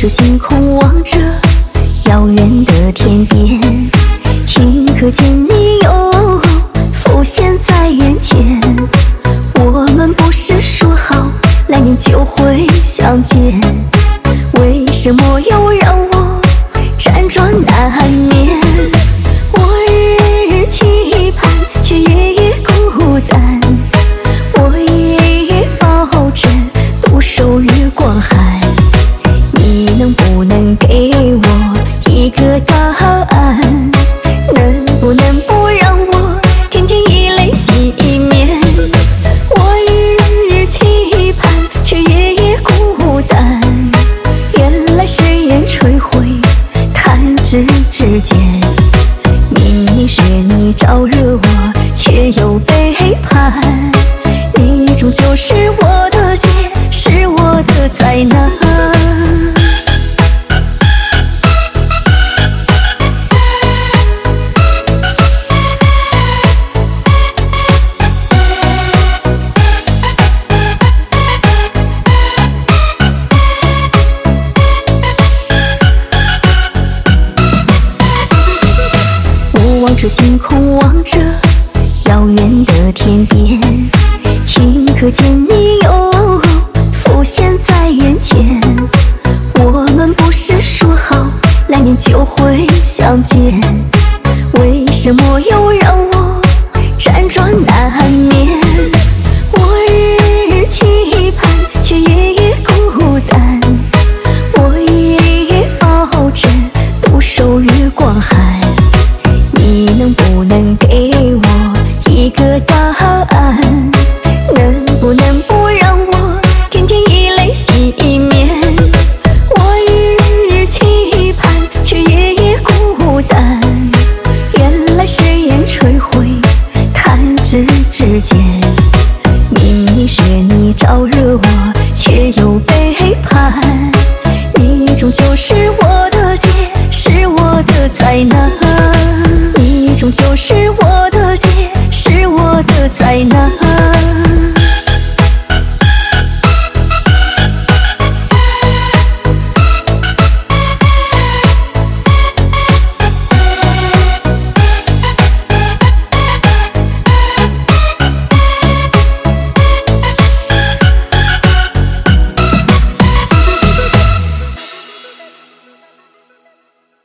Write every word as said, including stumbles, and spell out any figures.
着星空，望着遥远的天边，顷刻间你又浮现在眼前。我们不是说好来年就会相见，为什么又让我辗转难眠？我日日期盼，却夜夜孤单。我夜夜抱枕，独守月光寒。你能不能给我一个答案？能不能不让我天天以泪洗面？我日日期盼，却夜夜孤单。原来誓言摧毁，弹指之间。明明是你招惹我，却又背叛。你终究是我的劫，是我的灾难。望着星空，望着遥远的天边，顷刻间你又浮现在眼前。我们不是说好来年就会相见，为什么又让